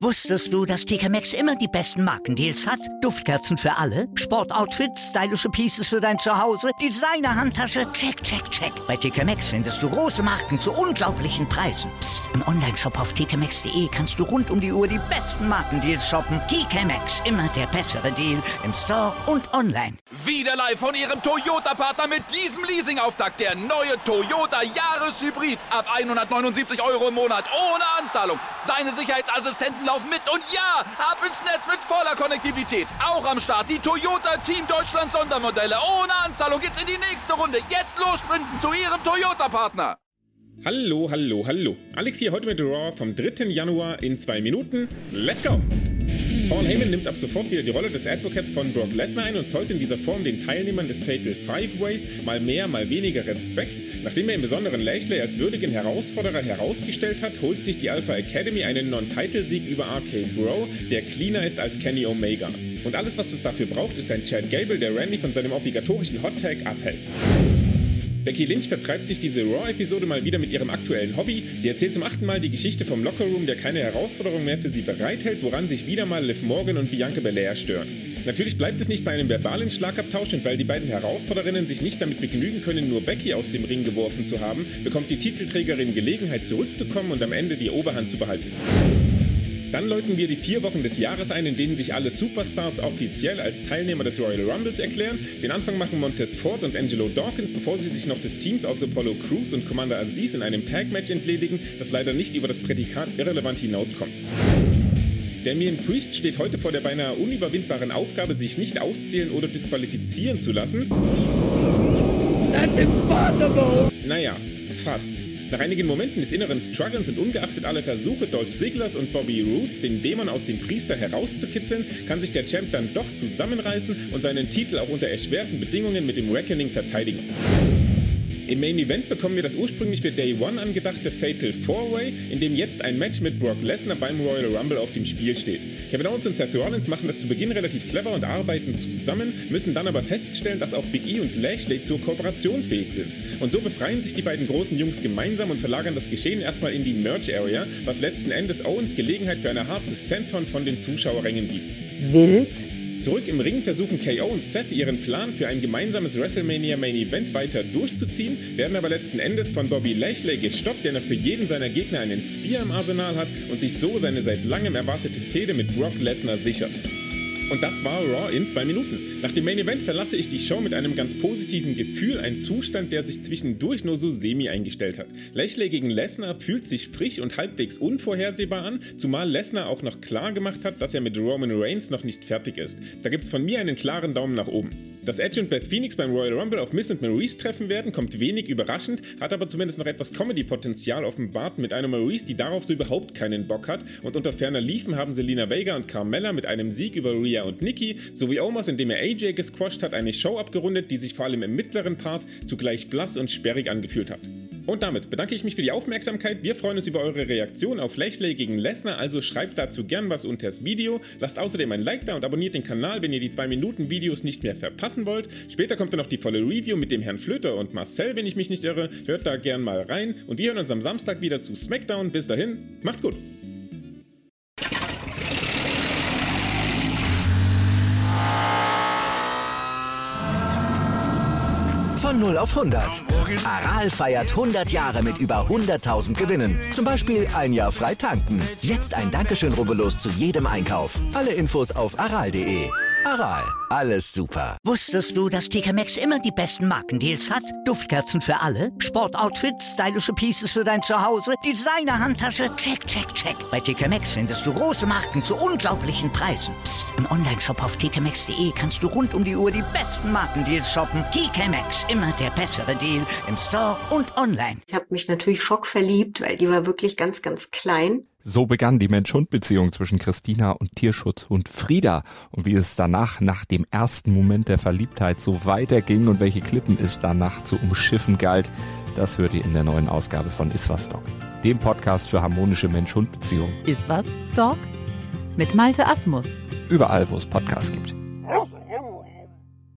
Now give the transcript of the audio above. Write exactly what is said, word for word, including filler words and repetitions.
Wusstest du, dass T K Maxx immer die besten Markendeals hat? Duftkerzen für alle, Sportoutfits, stylische Pieces für dein Zuhause, Designer-Handtasche, check, check, check. Bei T K Maxx findest du große Marken zu unglaublichen Preisen. Psst. Im Onlineshop auf t k maxx punkt d e kannst du rund um die Uhr die besten Markendeals shoppen. T K Maxx, immer der bessere Deal im Store und online. Wieder live von Ihrem Toyota-Partner mit diesem Leasing-Auftakt. Der neue Toyota Jahreshybrid. Ab hundertneunundsiebzig Euro im Monat ohne Anzahlung. Seine Sicherheitsassistenten laufen mit und ja, ab ins Netz mit voller Konnektivität. Auch am Start die Toyota Team Deutschland Sondermodelle. Ohne Anzahlung geht's in die nächste Runde. Jetzt los sprinten zu Ihrem Toyota-Partner. Hallo, hallo, hallo. Alex hier heute mit Raw vom dritten Januar in zwei Minuten. Let's go! Paul Heyman nimmt ab sofort wieder die Rolle des Advocates von Brock Lesnar ein und zollt in dieser Form den Teilnehmern des Fatal Five Ways mal mehr, mal weniger Respekt. Nachdem er im Besonderen Lashley als würdigen Herausforderer herausgestellt hat, holt sich die Alpha Academy einen Non-Title-Sieg über R K Bro, der cleaner ist als Kenny Omega. Und alles, was es dafür braucht, ist ein Chad Gable, der Randy von seinem obligatorischen Hot-Tag abhält. Becky Lynch vertreibt sich diese Raw-Episode mal wieder mit ihrem aktuellen Hobby. Sie erzählt zum achten Mal die Geschichte vom Lockerroom, der keine Herausforderung mehr für sie bereithält, woran sich wieder mal Liv Morgan und Bianca Belair stören. Natürlich bleibt es nicht bei einem verbalen Schlagabtausch, und weil die beiden Herausforderinnen sich nicht damit begnügen können, nur Becky aus dem Ring geworfen zu haben, bekommt die Titelträgerin Gelegenheit zurückzukommen und am Ende die Oberhand zu behalten. Dann läuten wir die vier Wochen des Jahres ein, in denen sich alle Superstars offiziell als Teilnehmer des Royal Rumbles erklären. Den Anfang machen Montez Ford und Angelo Dawkins, bevor sie sich noch des Teams aus Apollo Crews und Commander Aziz in einem Tag-Match entledigen, das leider nicht über das Prädikat irrelevant hinauskommt. Damien Priest steht heute vor der beinahe unüberwindbaren Aufgabe, sich nicht auszählen oder disqualifizieren zu lassen. That's impossible! Naja, fast. Nach einigen Momenten des inneren Strugglens und ungeachtet aller Versuche Dolph Ziglers und Bobby Roods, den Dämon aus dem Priester herauszukitzeln, kann sich der Champ dann doch zusammenreißen und seinen Titel auch unter erschwerten Bedingungen mit dem Reckoning verteidigen. Im Main Event bekommen wir das ursprünglich für Day One angedachte Fatal Four-Way, in dem jetzt ein Match mit Brock Lesnar beim Royal Rumble auf dem Spiel steht. Kevin Owens und Seth Rollins machen das zu Beginn relativ clever und arbeiten zusammen, müssen dann aber feststellen, dass auch Big E und Lashley zur Kooperation fähig sind. Und so befreien sich die beiden großen Jungs gemeinsam und verlagern das Geschehen erstmal in die Merch-Area, was letzten Endes Owens Gelegenheit für eine harte Senton von den Zuschauerrängen gibt. Wild. Zurück im Ring versuchen K O und Seth ihren Plan für ein gemeinsames WrestleMania Main Event weiter durchzuziehen, werden aber letzten Endes von Bobby Lashley gestoppt, der noch für jeden seiner Gegner einen Spear im Arsenal hat und sich so seine seit langem erwartete Fehde mit Brock Lesnar sichert. Und das war Raw in zwei Minuten. Nach dem Main Event verlasse ich die Show mit einem ganz positiven Gefühl, ein Zustand, der sich zwischendurch nur so semi eingestellt hat. Lashley gegen Lesnar fühlt sich frisch und halbwegs unvorhersehbar an, zumal Lesnar auch noch klar gemacht hat, dass er mit Roman Reigns noch nicht fertig ist. Da gibt's von mir einen klaren Daumen nach oben. Dass Edge und Beth Phoenix beim Royal Rumble auf Miz und Maurice treffen werden, kommt wenig überraschend, hat aber zumindest noch etwas Comedy-Potenzial offenbart mit einer Maurice, die darauf so überhaupt keinen Bock hat, und unter ferner Liefen haben Zelina Vega und Carmella mit einem Sieg über Rhea und Nikki sowie Omos, indem er A J gesquasht hat, eine Show abgerundet, die sich vor allem im mittleren Part zugleich blass und sperrig angefühlt hat. Und damit bedanke ich mich für die Aufmerksamkeit. Wir freuen uns über eure Reaktion auf Lashley gegen Lesnar, also schreibt dazu gern was unter das Video. Lasst außerdem ein Like da und abonniert den Kanal, wenn ihr die zwei Minuten Videos nicht mehr verpassen wollt. Später kommt dann noch die volle Review mit dem Herrn Flöter und Marcel, wenn ich mich nicht irre. Hört da gern mal rein und wir hören uns am Samstag wieder zu SmackDown. Bis dahin, macht's gut! Von null auf hundert. Aral feiert hundert Jahre mit über hunderttausend Gewinnen. Zum Beispiel ein Jahr frei tanken. Jetzt ein Dankeschön, rubbellos zu jedem Einkauf. Alle Infos auf aral punkt de. Aral, alles super. Wusstest du, dass T K Maxx immer die besten Markendeals hat? Duftkerzen für alle, Sportoutfits, stylische Pieces für dein Zuhause, Designer-Handtasche, check, check, check. Bei T K Maxx findest du große Marken zu unglaublichen Preisen. Psst. Im Onlineshop auf t k maxx punkt de kannst du rund um die Uhr die besten Markendeals shoppen. T K Maxx, immer der bessere Deal im Store und online. Ich habe mich natürlich schockverliebt, weil die war wirklich ganz, ganz klein. So begann die Mensch-Hund-Beziehung zwischen Christina und Tierschutzhund Frieda. Und wie es danach, nach dem ersten Moment der Verliebtheit, so weiterging und welche Klippen es danach zu umschiffen galt, das hört ihr in der neuen Ausgabe von Iswas Dog, dem Podcast für harmonische Mensch-Hund-Beziehungen. Iswas Dog? Mit Malte Asmus. Überall, wo es Podcasts gibt.